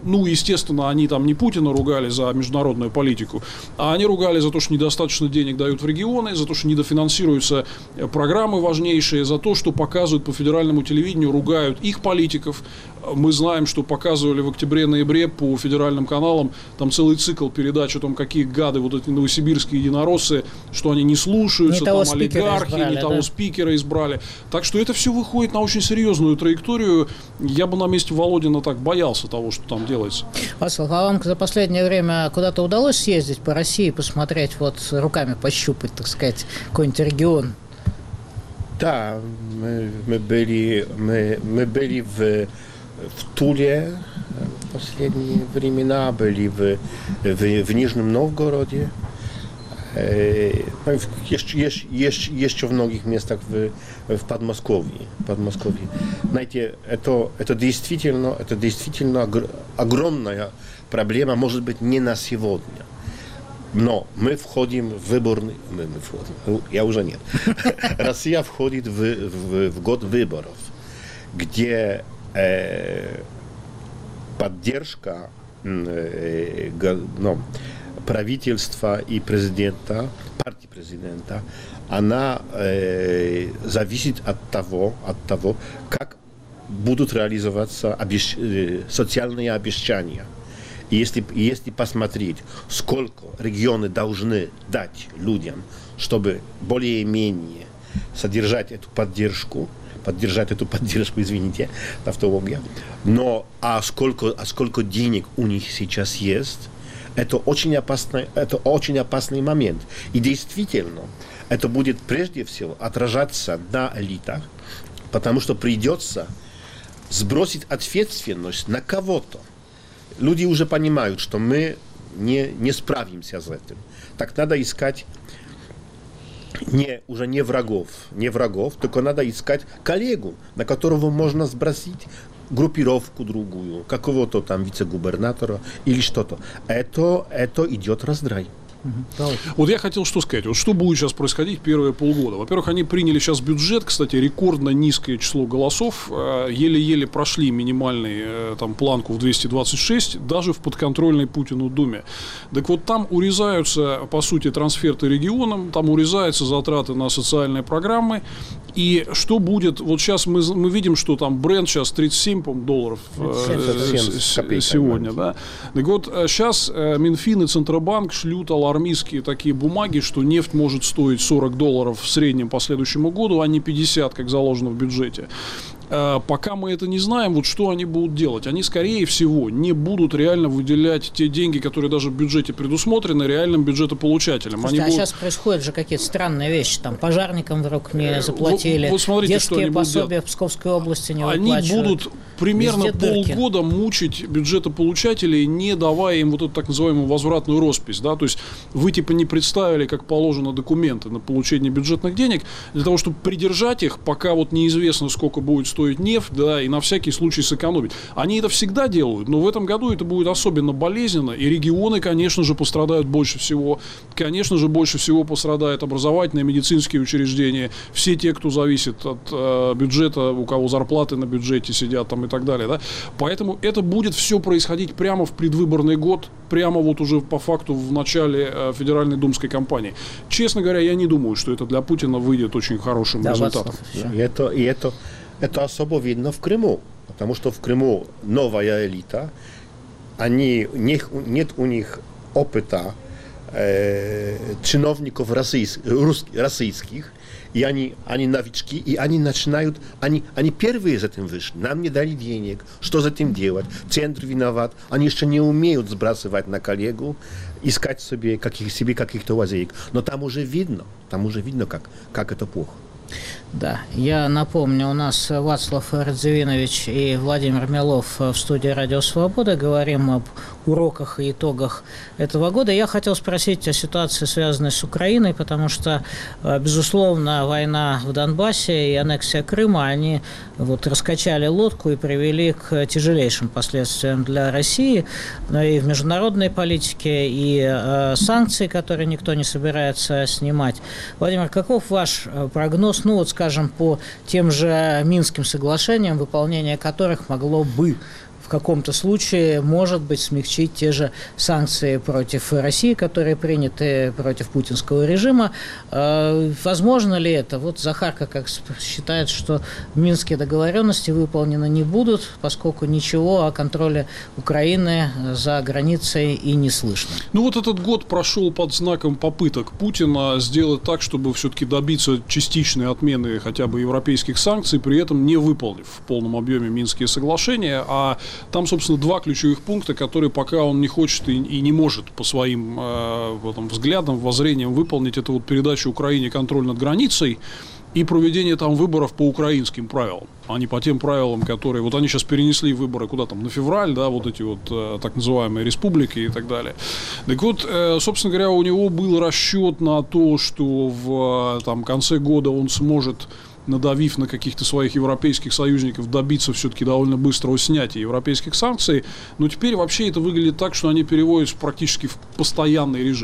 ну, естественно, они там не Путина ругали за международную политику, а они ругали за то, что недостаточно денег дают в регионы, за то, что недофинансируются программы важнейшие, за то, что показывают по федеральному телевидению, ругают их политиков. Мы знаем, что показывали в октябре-ноябре по федеральным каналам там целый цикл передач о том, какие гады вот эти новосибирские единороссы, что они не слушаются, не там того олигархи, избрали, не да? того спикера избрали. Так что это все выходит на очень серьезную траекторию. Я бы на месте Володина так боялся того, что там делается. Вацлав, а вам за последнее время куда-то удалось съездить по России, посмотреть, вот руками пощупать, так сказать, какой-нибудь регион? Да, мы, мы были, мы, мы были в, в Туле в последние времена, были в, в, в Нижнем Новгороде, э, еще, еще, еще, еще в многих местах в, в Подмосковье. Подмосковье. Знаете, это, это действительно, это действительно огромная проблема, может быть, не на сегодня. Но мы входим в выборный... Мы, мы входим, я уже нет. Россия входит в, в, в год выборов, где э, поддержка э, ну, правительства и президента, партии президента, она э, зависит от того, от того, как будут реализоваться обещ... социальные обещания. И если, если посмотреть, сколько регионы должны дать людям, чтобы более-менее содержать эту поддержку, поддержать эту поддержку, извините, тавтология, но а сколько, а сколько денег у них сейчас есть, это очень опасный, это очень опасный момент. И действительно, это будет прежде всего отражаться на элитах, потому что придется сбросить ответственность на кого-то. Люди уже понимают, что мы не, не справимся с этим. Так надо искать не, уже не врагов, не врагов, только надо искать коллегу, на которого можно сбросить группировку другую, какого-то там вице-губернатора или что-то. Это, это идет раздрай. Вот я хотел что сказать. Вот что будет сейчас происходить первые полгода? Во-первых, они приняли сейчас бюджет, кстати, рекордно низкое число голосов, еле-еле прошли минимальный там планку в двести двадцать шесть, даже в подконтрольной Путину Думе. Так вот, там урезаются, по сути, трансферты регионам, там урезаются затраты на социальные программы. И что будет, вот сейчас мы, мы видим, что там бренд сейчас тридцать семь долларов э, сегодня, да. Так вот, сейчас Минфин и Центробанк шлют алармистские такие бумаги, что нефть может стоить сорок долларов в среднем по следующему году, а не пятьдесят, как заложено в бюджете. Пока мы это не знаем, вот что они будут делать. Они, скорее всего, не будут реально выделять те деньги, которые даже в бюджете предусмотрены, реальным бюджетополучателям. Слушайте, они а будут... сейчас происходят же какие-то странные вещи. Там пожарникам вдруг не заплатили, вот, вот смотрите, детские пособия в Псковской области не выплачивают. Они будут примерно полгода мучить бюджетополучателей, не давая им вот эту так называемую возвратную роспись. Да? То есть вы типа не представили, как положено, документы на получение бюджетных денег, для того, чтобы придержать их, пока вот неизвестно, сколько будет стоить нефть, да, и на всякий случай сэкономить. Они это всегда делают, но в этом году это будет особенно болезненно, и регионы, конечно же, пострадают больше всего. Конечно же, больше всего пострадают образовательные, медицинские учреждения, все те, кто зависит от э, бюджета, у кого зарплаты на бюджете сидят там и так далее. Да? Поэтому это будет все происходить прямо в предвыборный год, прямо вот уже по факту в начале э, федеральной думской кампании. Честно говоря, я не думаю, что это для Путина выйдет очень хорошим да, результатом. И это, и это Это особо видно в Крыму, потому что в Крыму новая элита, они, них, нет у них опыта э, чиновников российс, рус, российских, и они, они новички, и они начинают, они, они первые за этим вышли, нам не дали денег, что за этим делать, центр виноват, они еще не умеют сбрасывать на коллегу, искать себе, каких, себе каких-то лазеек, но там уже видно, там уже видно, как, как это плохо. Да, я напомню, у нас Вацлав Радзивинович и Владимир Милов в студии «Радио Свобода». Говорим об уроках и итогах этого года. Я хотел спросить о ситуации, связанной с Украиной, потому что, безусловно, война в Донбассе и аннексия Крыма, они вот раскачали лодку и привели к тяжелейшим последствиям для России и в международной политике, и э, санкции, которые никто не собирается снимать. Владимир, каков ваш прогноз, ну вот, скажем, по тем же Минским соглашениям, выполнение которых могло бы в каком-то случае, может быть, смягчить те же санкции против России, которые приняты против путинского режима. Возможно ли это? Вот Захарка как считает, что минские договоренности выполнены не будут, поскольку ничего о контроле Украины за границей и не слышно. Ну вот этот год прошел под знаком попыток Путина сделать так, чтобы все-таки добиться частичной отмены хотя бы европейских санкций, при этом не выполнив в полном объеме Минские соглашения. А там, собственно, два ключевых пункта, которые пока он не хочет и, и не может по своим э, там, взглядам, воззрениям выполнить. Это вот передача Украине контроль над границей и проведение там выборов по украинским правилам, а не по тем правилам, которые... Вот они сейчас перенесли выборы куда там, на февраль, да, вот эти вот э, так называемые республики и так далее. Так вот, э, собственно говоря, у него был расчет на то, что в э, там, конце года он сможет, надавив на каких-то своих европейских союзников, добиться все-таки довольно быстрого снятия европейских санкций. Но теперь вообще это выглядит так, что они переводятся практически в постоянный режим.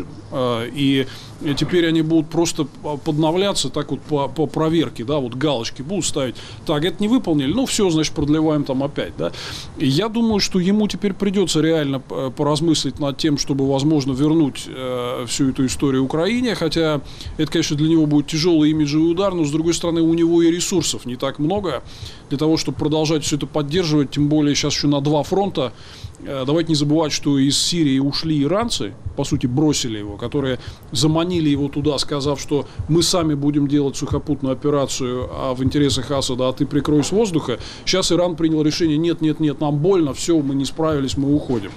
И теперь они будут просто подновляться так вот по, по проверке, да, вот галочки будут ставить. Так, это не выполнили, ну все, значит, продлеваем там опять, да. И я думаю, что ему теперь придется реально поразмыслить над тем, чтобы, возможно, вернуть э, всю эту историю Украине, хотя это, конечно, для него будет тяжелый имиджевый удар, но, с другой стороны, у него и ресурсов не так много для того, чтобы продолжать все это поддерживать, тем более сейчас еще на два фронта. Давайте не забывать, что из Сирии ушли иранцы, по сути, бросили его, которые заманили его туда, сказав, что мы сами будем делать сухопутную операцию а в интересах Асада, а ты прикрой с воздуха. Сейчас Иран принял решение: нет, нет, нет, нам больно, все, мы не справились, мы уходим.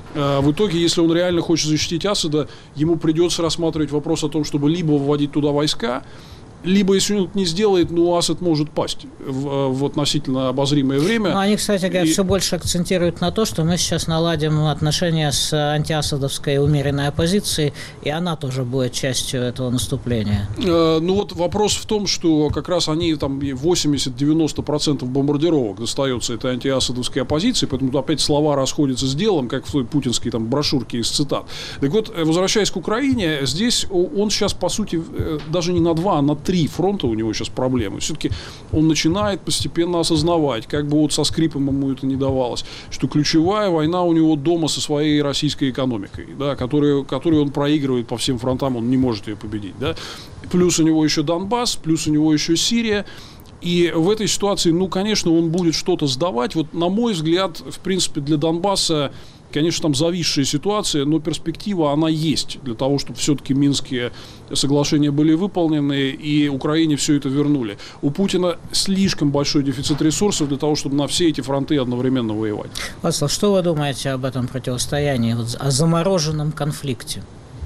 В итоге, если он реально хочет защитить Асада, ему придется рассматривать вопрос о том, чтобы либо вводить туда войска, либо, если он это не сделает, ну, Асад может пасть в, в относительно обозримое время. Ну, они, кстати говоря, и... все больше акцентируют на то, что мы сейчас наладим отношения с антиасадовской умеренной оппозицией, и она тоже будет частью этого наступления. Э, ну, вот вопрос в том, что как раз они там восемьдесят-девяносто процентов бомбардировок достается этой антиасадовской оппозиции, поэтому опять слова расходятся с делом, как в той путинской там брошюрке из цитат. Так вот, возвращаясь к Украине, здесь он сейчас, по сути, даже не на два, а на три фронта у него сейчас проблемы. Все-таки он начинает постепенно осознавать, как бы вот со скрипом ему это не давалось, что ключевая война у него дома со своей российской экономикой, да, которую, которую он проигрывает по всем фронтам, он не может ее победить. Да. Плюс у него еще Донбасс, плюс у него еще Сирия. И в этой ситуации, ну, конечно, он будет что-то сдавать. Вот, на мой взгляд, в принципе, для Донбасса, конечно, там зависшая ситуация, но перспектива, она есть для того, чтобы все-таки Минские соглашения были выполнены и Украине все это вернули. У Путина слишком большой дефицит ресурсов для того, чтобы на все эти фронты одновременно воевать. Вацлав, что вы думаете об этом противостоянии, вот, о замороженном конфликте?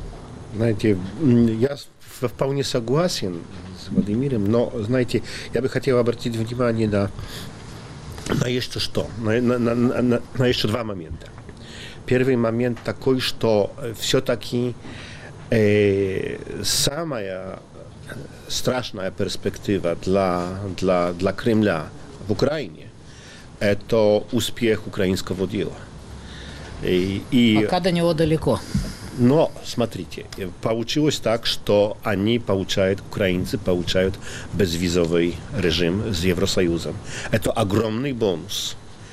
Знаете, я вполне согласен с Владимиром, но, знаете, я бы хотел обратить внимание на, на еще что, на, на, на, на, на еще два момента. Первый момент такой, что все-таки э, самая страшная перспектива для, для, для Кремля в Украине – это успех украинского дела. И, и, Пока до него далеко. Но, смотрите, получилось так, что они получают, украинцы получают безвизовый режим с Евросоюзом. Это огромный бонус.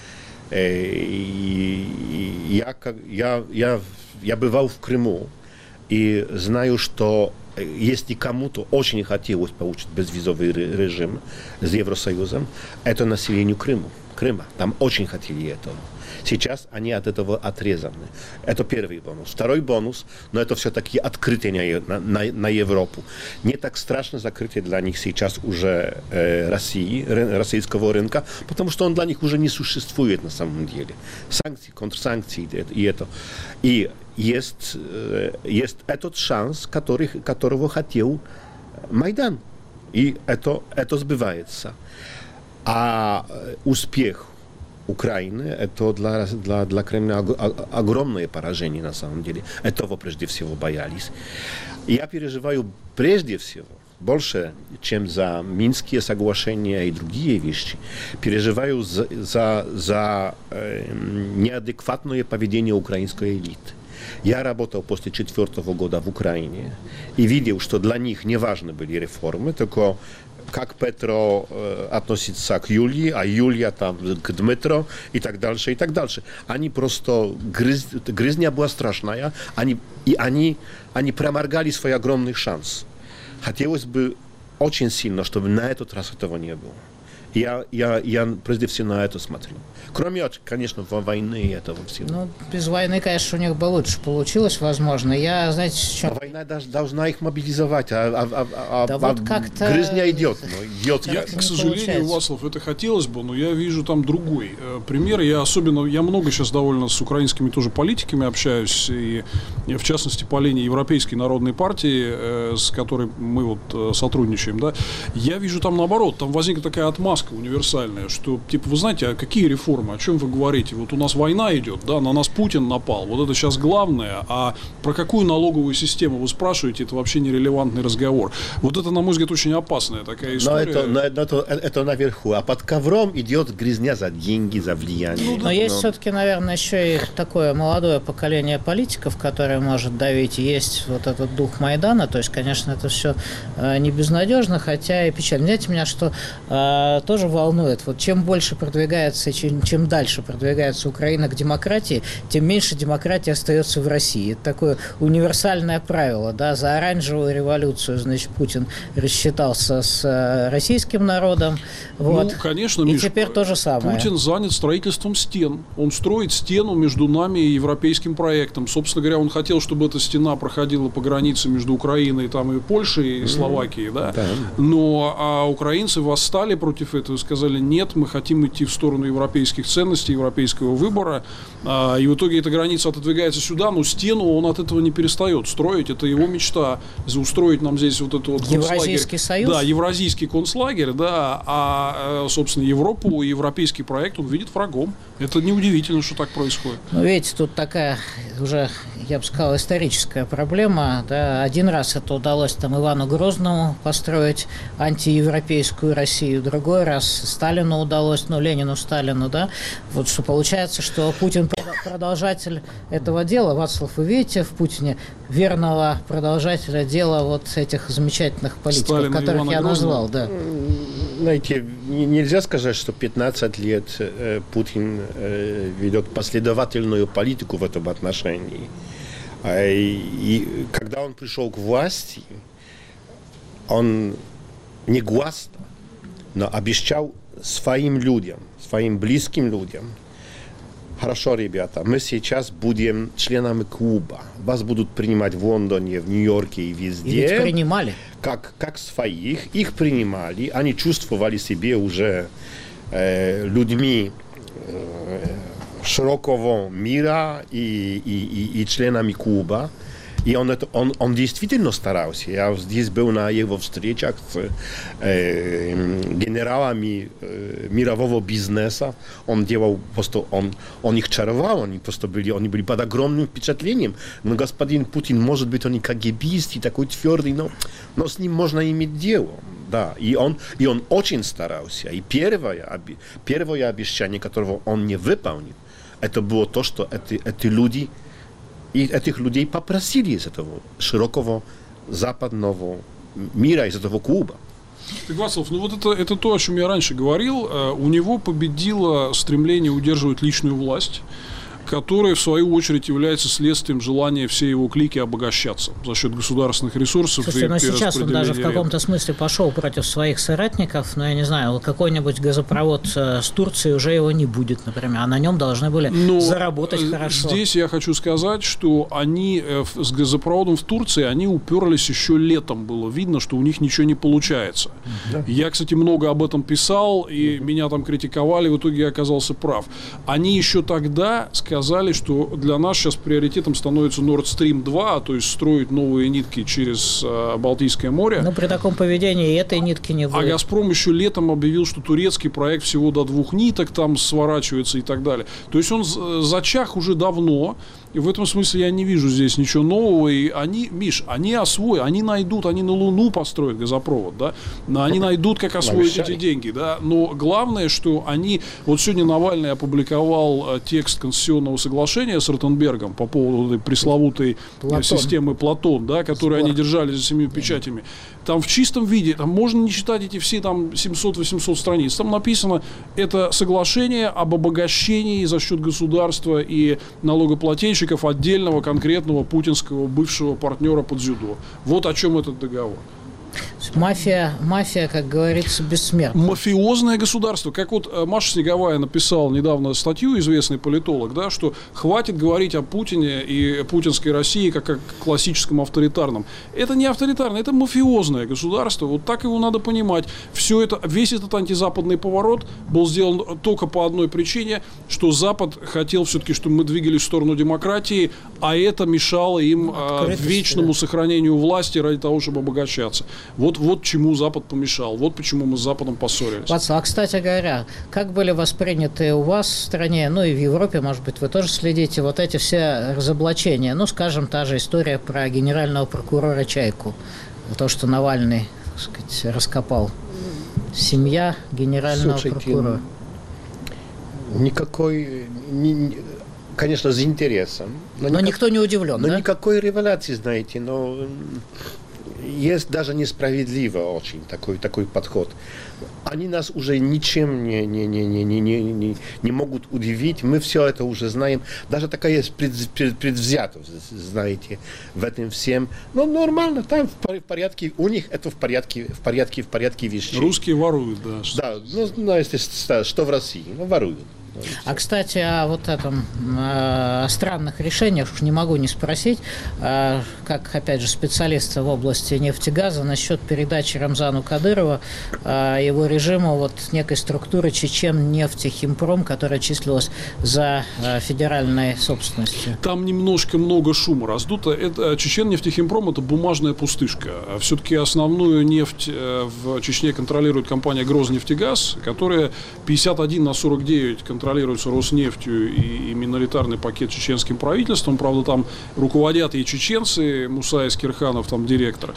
Я, я, я, я бывал в Крыму и знаю, что если кому-то очень хотелось получить безвизовый режим с Евросоюзом, это населению Крыма. Крыма. Там очень хотели этого. Сейчас они от этого отрезаны. Это первый бонус. Второй бонус, но это все-таки открытие на, на, на Европу. Не так страшно закрытие для них сейчас уже э, России, ры, российского рынка, потому что он для них уже не существует на самом деле. Санкции, контрсанкции и это. И есть, э, есть этот шанс, который, которого хотел Майдан. И это, это сбывается. А успех Украины – это для, для, для Кремля огромное поражение на самом деле. Этого прежде всего боялись. Я переживаю прежде всего, больше, чем за Минские соглашения и другие вещи, переживаю за, за, за э, неадекватное поведение украинской элиты. Я работал после четвертого года в Украине и видел, что для них не важны были реформы, только как Петро э, относится к Юлии, а Юлия там к Дмитру и так дальше, и так дальше. Они просто, грыз, грызня была страшная, они, и они, они проморгали свой огромный шанс. Хотелось бы очень сильно, чтобы на этот раз этого не было. Я, я, я прежде всего на это смотрю. Кроме, конечно, войны и этого всего. Ну, без войны, конечно, у них бы лучше получилось, возможно. Я, знаете, чем... Война должна их мобилизовать, а, а, а, да а вот как-то... грызня идет. Ну, идет я, как-то. к сожалению, Вацлав, это хотелось бы, но я вижу там другой э, пример. Я особенно, я много сейчас довольно с украинскими тоже политиками общаюсь, и, и в частности по линии Европейской народной партии, э, с которой мы вот э, сотрудничаем, да, я вижу там наоборот, там возникла такая отмазка универсальная, что, типа, вы знаете, а какие реформы, о чем вы говорите? Вот у нас война идет, да, на нас Путин напал, вот это сейчас главное, а про какую налоговую систему вы спрашиваете, это вообще нерелевантный разговор. Вот это, на мой взгляд, очень опасная такая история. Но это, но это, это наверху, а под ковром идет грязня за деньги, за влияние. Ну, но есть но... все-таки, наверное, еще и такое молодое поколение политиков, которое может давить, и есть вот этот дух Майдана, то есть, конечно, это все э, не безнадежно, хотя и печально. Знаете, меня что э, тоже волнует, вот чем больше продвигается, чем, чем дальше продвигается Украина к демократии, тем меньше демократии остается в России. Это такое универсальное правило, да, за оранжевую революцию, значит, Путин рассчитался с российским народом, вот. Ну, конечно, и Миш, теперь то же самое. Путин занят строительством стен, он строит стену между нами и европейским проектом. Собственно говоря, он хотел, чтобы эта стена проходила по границе между Украиной там, и Польшей, и Словакией, да? Да. Но а украинцы восстали против этого и сказали, нет, мы хотим идти в сторону европейских ценностей, европейского выбора, а, и в итоге эта граница отодвигается сюда, но стену он от этого не перестает строить, это его мечта, устроить нам здесь вот этот вот Евразийский союз? Да, евразийский концлагерь, да, а, собственно, Европу и европейский проект он видит врагом. Это неудивительно, что так происходит. Ну, видите, тут такая уже, я бы сказал, историческая проблема, да, один раз это удалось там Ивану Грозному построить антиевропейскую Россию, другой раз Сталину удалось, ну, Ленину, Сталину, да, вот что получается, что Путин продолжатель этого дела. Вацлав, вы видите в Путине верного продолжателя дела вот этих замечательных политиков, Сталина, которых Ивана я назвал, да. Знаете, нельзя сказать, что пятнадцать лет э, Путин э, ведет последовательную политику в этом отношении. А, и, и когда он пришел к власти, он не гласно, но обещал своим людям, своим близким людям: хорошо, ребята, мы сейчас будем членами клуба. Вас будут принимать в Лондоне, в Нью-Йорке и везде. И ведь принимали. Как, как своих. Их принимали. Они чувствовали себя уже э, людьми э, широкого мира и, и, и, и членами клуба. И он, это, он, он действительно старался. Я здесь был на его встречах с э, генералами э, мирового бизнеса. Он делал просто, он, он их чаровал, они просто были, они были под огромным впечатлением. Но господин Путин, может быть, он и кагибист, и такой твердый, но, но с ним можно иметь дело. Да, и он, и он очень старался. И первое, первое обещание, которого он не выполнил, это было то, что эти, эти люди И этих людей попросили из этого широкого западного мира, из этого клуба. Так, Вацлав, ну вот это, это то, о чем я раньше говорил. У него победило стремление удерживать личную власть, которое, в свою очередь, является следствием желания всей его клики обогащаться за счет государственных ресурсов. Слушайте, и но сейчас он даже в каком-то смысле пошел против своих соратников, но, я не знаю, какой-нибудь газопровод с Турцией уже его не будет, например, а на нем должны были но заработать хорошо. Здесь я хочу сказать, что они с газопроводом в Турции, они уперлись еще летом, было видно, что у них ничего не получается. Да. Я, кстати, много об этом писал, и меня там критиковали, в итоге я оказался прав. Они еще тогда сказали, сказали, что для нас сейчас приоритетом становится Nord Stream два, то есть строить новые нитки через э, Балтийское море. Но при таком поведении и этой нитки не будет. А «Газпром» еще летом объявил, что турецкий проект всего до двух ниток там сворачивается и так далее. То есть он зачах уже давно. И в этом смысле я не вижу здесь ничего нового. И они, Миш, они освоят, они найдут, они на Луну построят газопровод, да? Они найдут, как освоить эти деньги, да? Но главное, что они... Вот сегодня Навальный опубликовал текст конституционного соглашения с Ротенбергом по поводу этой пресловутой Платон. системы Платон, да, которую Спор. они держали за семью печатями. Там в чистом виде, там можно не читать эти все там семьсот-восемьсот страниц. Там написано, это соглашение об обогащении за счет государства и налогоплательщиков отдельного конкретного путинского бывшего партнера по дзюдо. Вот о чем этот договор. Мафия, мафия, как говорится, бессмертна. Мафиозное государство. Как вот Маша Снеговая написала недавно статью, известный политолог, да, что хватит говорить о Путине и путинской России как о классическом авторитарном. Это не авторитарное, это мафиозное государство. Вот так его надо понимать. Все это, весь этот антизападный поворот был сделан только по одной причине, что Запад хотел все-таки, чтобы мы двигались в сторону демократии, а это мешало им а, вечному да. сохранению власти ради того, чтобы обогащаться. Вот, вот чему Запад помешал. Вот почему мы с Западом поссорились. А, кстати говоря, как были восприняты у вас в стране, ну и в Европе, может быть, вы тоже следите, вот эти все разоблачения? Ну, скажем, та же история про генерального прокурора Чайку. То, что Навальный, так сказать, раскопал. Семья генерального Слушайте, прокурора. Никакой... Не, конечно, за интересом. Но, но никак, никто не удивлен, но да? никакой революции, знаете, но... Есть даже несправедливо очень такой, такой подход. Они нас уже ничем не, не, не, не, не, не, не могут удивить. Мы все это уже знаем. Даже такая есть пред, пред, предвзятость, знаете, в этом всем. Но нормально, там в порядке. У них это в порядке, в порядке, в порядке вещей. Русские воруют, да. Да, ну, знаете, что в России, ну, воруют. А, кстати, о вот этом, о странных решениях, уж не могу не спросить, как, опять же, специалиста в области нефтегаза, насчет передачи Рамзану Кадырову, его режиму, вот некой структуры Чечен-нефтехимпром, которая числилась за федеральной собственностью. Там немножко много шума раздуто. Это, Чечен-нефтехимпром – это бумажная пустышка. Все-таки основную нефть в Чечне контролирует компания Грознефтегаз, которая пятьдесят один на сорок девять контролирует контролируется Роснефтью и, и миноритарный пакет чеченским правительством. Правда, там руководят и чеченцы, Муса Эскерханов, там директор.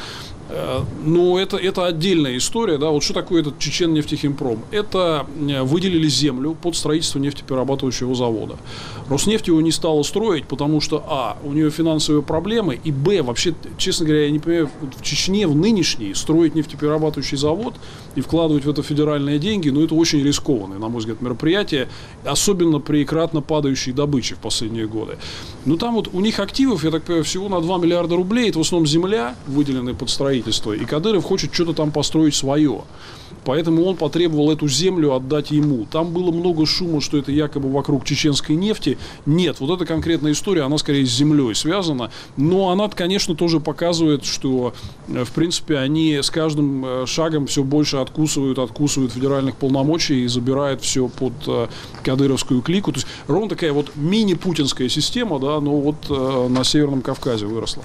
Но это, это отдельная история. Да? Вот что такое этот Чечен-нефтехимпром? Это выделили землю под строительство нефтеперерабатывающего завода. Роснефть его не стала строить, потому что, а, у нее финансовые проблемы, и, б, вообще, честно говоря, я не понимаю, в Чечне, в нынешней, строить нефтеперерабатывающий завод и вкладывать в это федеральные деньги, ну, это очень рискованное, на мой взгляд, мероприятие, особенно при кратно падающей добыче в последние годы. Но там вот у них активов, я так понимаю, всего на два миллиарда рублей, это в основном земля, выделенная под строительство, и Кадыров хочет что-то там построить свое. Поэтому он потребовал эту землю отдать ему. Там было много шума, что это якобы вокруг чеченской нефти. Нет, вот эта конкретная история, она скорее с землей связана. Но она, конечно, тоже показывает, что, в принципе, они с каждым шагом все больше откусывают, откусывают федеральных полномочий и забирают все под кадыровскую клику. То есть ровно такая вот мини-путинская система, да, но вот на Северном Кавказе выросла.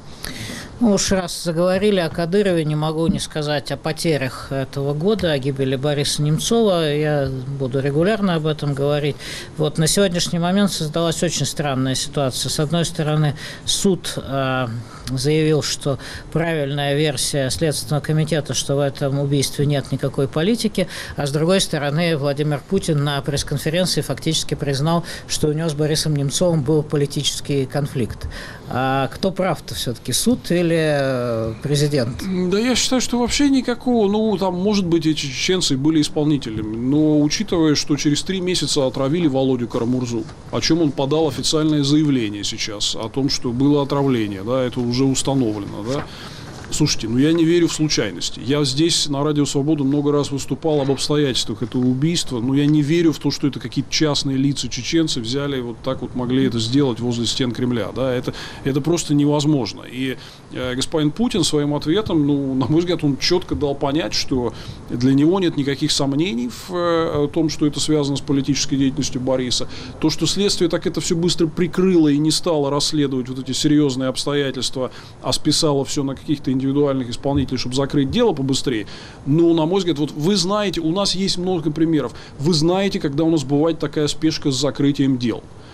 Ну уж раз заговорили о Кадырове, не могу не сказать о потерях этого года, о гибели Бориса Немцова. Я буду регулярно об этом говорить. Вот на сегодняшний момент создалась очень странная ситуация. С одной стороны, суд э, заявил, что правильная версия Следственного комитета, что в этом убийстве нет никакой политики, а с другой стороны, Владимир Путин на пресс-конференции фактически признал, что у него с Борисом Немцовым был политический конфликт. А кто прав-то все-таки, суд или президент? Да я считаю, что вообще никакого. Ну, там, может быть, эти чеченцы были исполнителями. Но учитывая, что через три месяца отравили Володю Карамурзу, о чем он подал официальное заявление сейчас, о том, что было отравление, да, это уже установлено, да. Слушайте, ну я не верю в случайности. Я здесь на Радио Свобода много раз выступал об обстоятельствах этого убийства, но я не верю в то, что это какие-то частные лица чеченцы взяли и вот так вот могли это сделать возле стен Кремля. Да? Это, это просто невозможно. И э, господин Путин своим ответом, ну, на мой взгляд, он четко дал понять, что для него нет никаких сомнений в э, том, что это связано с политической деятельностью Бориса. То, что следствие так это все быстро прикрыло и не стало расследовать вот эти серьезные обстоятельства, а списало все на каких-то индивидуальных исполнителей, чтобы закрыть дело побыстрее. Но, на мой взгляд, вот вы знаете, у нас есть много примеров. Вы знаете, когда у нас бывает такая спешка с закрытием дел.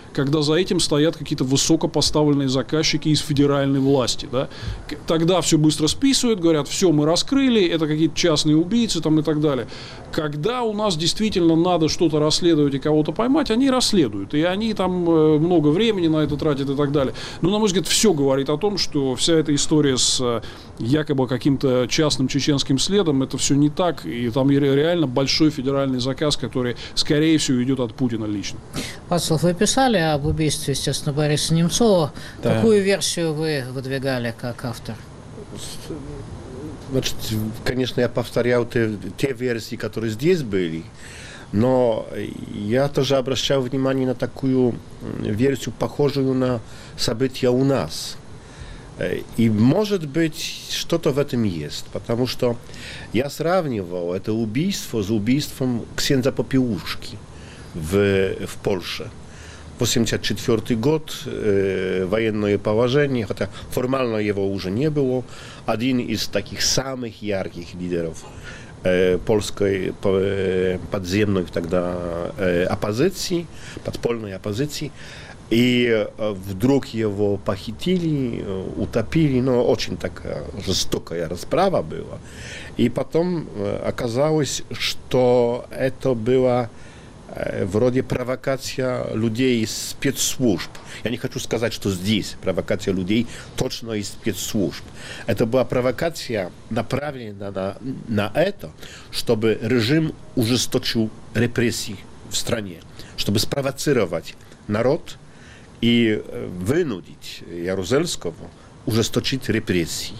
когда за этим стоят какие-то высокопоставленные заказчики из федеральной власти, да. Тогда все быстро списывают, говорят, все, мы раскрыли, это какие-то частные убийцы там и так далее. Когда у нас действительно надо что-то расследовать и кого-то поймать, они расследуют, и они там много времени на это тратят и так далее. Но, на мой взгляд, все говорит о том, что вся эта история с якобы каким-то частным чеченским следом, это все не так, и там реально большой федеральный заказ, который, скорее всего, идет от Путина лично. Вацлав, вы писали об убийстве, естественно, Бориса Немцова. Да. Какую версию вы выдвигали как автор? Значит, конечно, я повторял те, те версии, которые здесь были, но я тоже обращал внимание на такую версию, похожую на события у нас. И, может быть, что-то в этом есть, потому что я сравнивал это убийство с убийством ксендза Попеłuszki в, в Польше. восемьдесят четвёртый год, э, военное положение, хотя формально его уже не было. Один из таких самых ярких лидеров э, польской э, подземной тогда э, оппозиции, подпольной оппозиции. И э, вдруг его похитили, э, утопили, но очень такая жестокая расправа была. И потом э, оказалось, что это была вроде провокация людей из спецслужб. Я не хочу сказать, что здесь провокация людей точно из спецслужб. Это была провокация, направленная на, на это, чтобы режим ужесточил репрессии в стране, чтобы спровоцировать народ и вынудить Ярузельского ужесточить репрессии.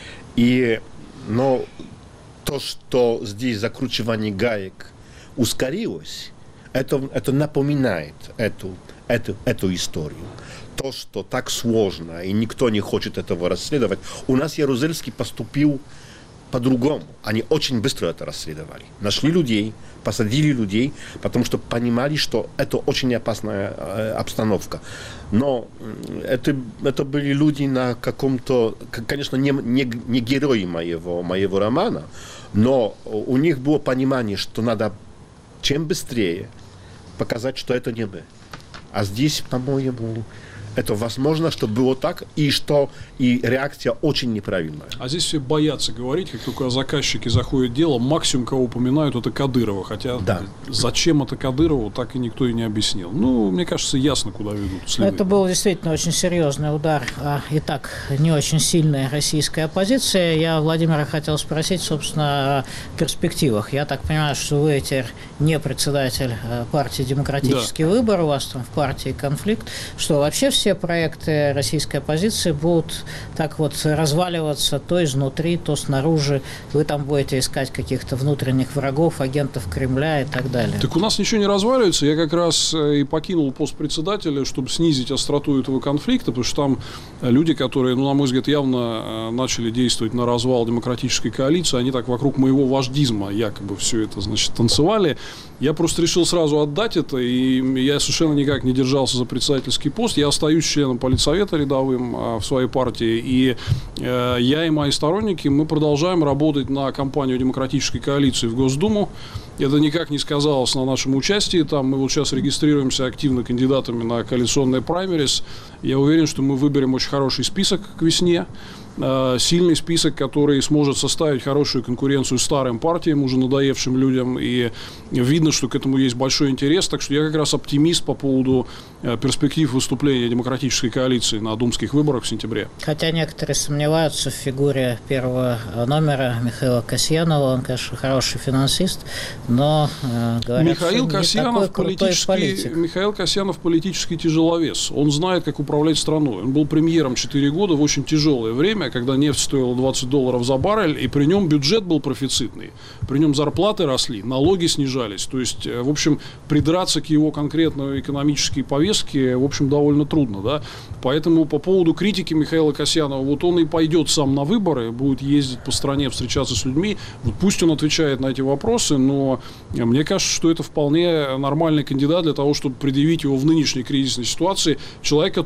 И, но то, что здесь закручивание гаек ускорилось, Это, это напоминает эту, эту, эту историю. То, что так сложно, и никто не хочет этого расследовать. У нас Ярузельский поступил по-другому. Они очень быстро это расследовали. Нашли людей, посадили людей, потому что понимали, что это очень опасная э, обстановка. Но это, это были люди на каком-то, конечно, не, не, не герои моего, моего романа, но у них было понимание, что надо чем быстрее показать, что это не мы. А здесь, по-моему, это возможно, что было так, и что и реакция очень неправильная. А здесь все боятся говорить, как только заказчики заходят в дело, максимум, кого упоминают, это Кадырова. Хотя да. Зачем это Кадырову, так и никто и не объяснил. Ну, мне кажется, ясно, куда ведут следы. Это был действительно очень серьезный удар. А и так не очень сильная российская оппозиция. Я Владимира хотел спросить, собственно, о перспективах. Я так понимаю, что вы теперь не председатель партии «Демократический да. выбор», у вас там в партии конфликт. Что вообще все Все проекты российской оппозиции будут так вот разваливаться то изнутри, то снаружи. Вы там будете искать каких-то внутренних врагов, агентов Кремля и так далее. Так у нас ничего не разваливается. Я как раз и покинул пост председателя, чтобы снизить остроту этого конфликта, потому что там люди, которые, ну, на мой взгляд, явно начали действовать на развал демократической коалиции, они так вокруг моего вождизма якобы все это, значит, танцевали. Я просто решил сразу отдать это, и я совершенно никак не держался за председательский пост. Я остаюсь членом политсовета рядовым а, в своей партии, и э, я и мои сторонники, мы продолжаем работать на кампанию демократической коалиции в Госдуму. Это никак не сказалось на нашем участии. Там мы вот сейчас регистрируемся активно кандидатами на коалиционные праймерис. Я уверен, что мы выберем очень хороший список к весне. Сильный список, который сможет составить хорошую конкуренцию старым партиям, уже надоевшим людям, и видно, что к этому есть большой интерес, так что я как раз оптимист по поводу перспектив выступления демократической коалиции на думских выборах в сентябре. Хотя некоторые сомневаются в фигуре первого номера Михаила Касьянова, он, конечно, хороший финансист, но э, говорят, Михаил что Касьянов не такой крутой политик. Михаил Касьянов политический тяжеловес, он знает, как управлять страной, он был премьером четыре года в очень тяжелое время, когда нефть стоила двадцать долларов за баррель, и при нем бюджет был профицитный, при нем зарплаты росли, налоги снижались. То есть, в общем, придраться к его конкретной экономической повестке, в общем, довольно трудно, да. Поэтому по поводу критики Михаила Касьянова, вот он и пойдет сам на выборы, будет ездить по стране, встречаться с людьми, вот пусть он отвечает на эти вопросы, но мне кажется, что это вполне нормальный кандидат для того, чтобы предъявить его в нынешней кризисной ситуации. Человек, который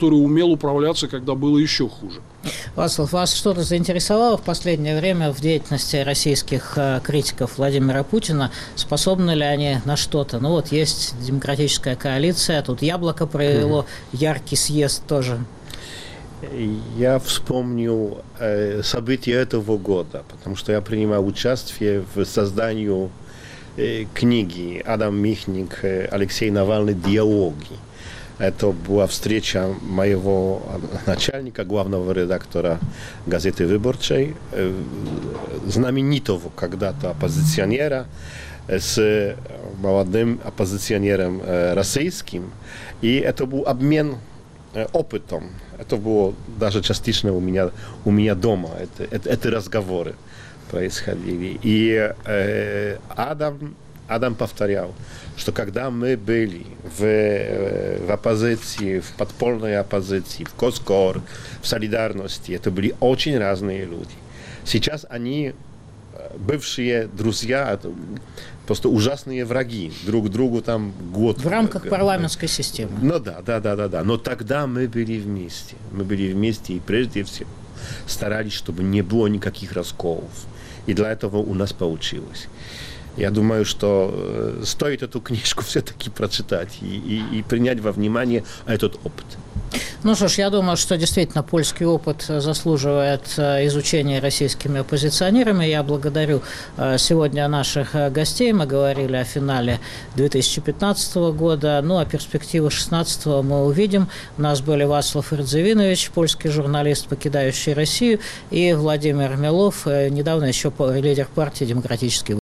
который умел управляться, когда было еще хуже. Вацлав, вас что-то заинтересовало в последнее время в деятельности российских критиков Владимира Путина? Способны ли они на что-то? Ну вот есть демократическая коалиция, тут Яблоко провело яркий съезд тоже. Я вспомню э, события этого года, потому что я принимал участие в создании э, книги Адам Михник, э, Алексей Навальный «Диалоги». Это была встреча моего начальника, главного редактора газеты «Выборчей», э, знаменитого когда-то оппозиционера, с молодым оппозиционером э, российским. И это был обмен э, опытом. Это было даже частично у меня, у меня дома. Это, это, это разговоры происходили. И э, Адам, Адам повторял, что когда мы были в, в оппозиции, в подпольной оппозиции, в Коскор, в Солидарности, это были очень разные люди. Сейчас они бывшие друзья, просто ужасные враги, друг другу там год. В рамках парламентской системы. Ну да, да, да, да, да. Но тогда мы были вместе. Мы были вместе и прежде всего старались, чтобы не было никаких расколов. И для этого у нас получилось. Я думаю, что стоит эту книжку все-таки прочитать и, и, и принять во внимание этот опыт. Ну что ж, я думаю, что действительно польский опыт заслуживает изучения российскими оппозиционерами. Я благодарю сегодня наших гостей. Мы говорили о финале две тысячи пятнадцатого года. Ну, а перспективы шестнадцатого мы увидим. У нас были Вацлав Радзивинович, польский журналист, покидающий Россию, и Владимир Милов, недавно еще лидер партии «Демократический